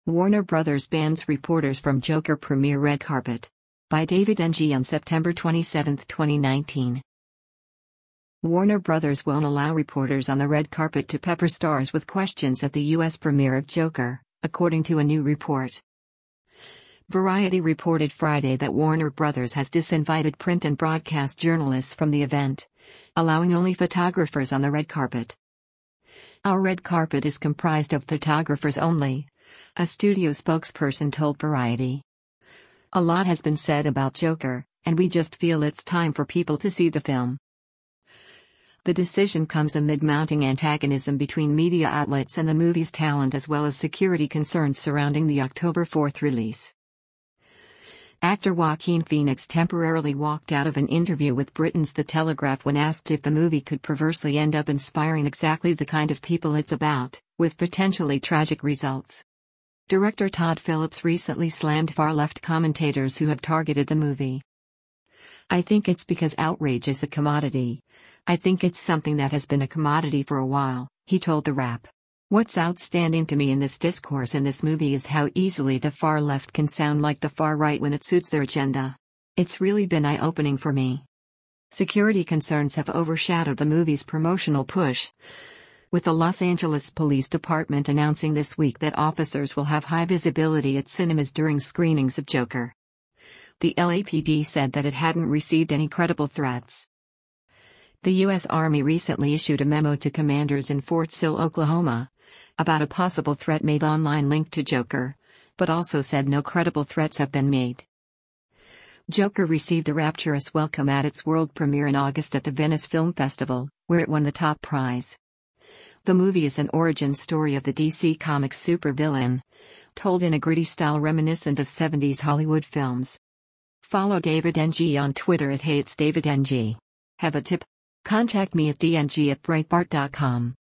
Warner Brothers bans reporters from Joker premiere red carpet. By David Ng on September 27, 2019. Warner Brothers won't allow reporters on the red carpet to pepper stars with questions at the U.S. premiere of Joker, according to a new report. Variety reported Friday that Warner Brothers has disinvited print and broadcast journalists from the event, allowing only photographers on the red carpet. "Our red carpet is comprised of photographers only," a studio spokesperson told Variety. "A lot has been said about Joker, and we just feel it's time for people to see the film." The decision comes amid mounting antagonism between media outlets and the movie's talent, as well as security concerns surrounding the October 4 release. Actor Joaquin Phoenix temporarily walked out of an interview with Britain's The Telegraph when asked if the movie could perversely end up inspiring exactly the kind of people it's about, with potentially tragic results. Director Todd Phillips recently slammed far-left commentators who have targeted the movie. "I think it's because outrage is a commodity. I think it's something that has been a commodity for a while," he told The Wrap. "What's outstanding to me in this discourse in this movie is how easily the far left can sound like the far right when it suits their agenda. It's really been eye-opening for me." Security concerns have overshadowed the movie's promotional push, with the Los Angeles Police Department announcing this week that officers will have high visibility at cinemas during screenings of Joker. The LAPD said that it hadn't received any credible threats. The U.S. Army recently issued a memo to commanders in Fort Sill, Oklahoma, about a possible threat made online linked to Joker, but also said no credible threats have been made. Joker received a rapturous welcome at its world premiere in August at the Venice Film Festival, where it won the top prize. The movie is an origin story of the DC Comics supervillain, told in a gritty style reminiscent of 70s Hollywood films. Follow David Ng on Twitter at @HeyIt'sDavidNG. Have a tip? Contact me at dng@breitbart.com.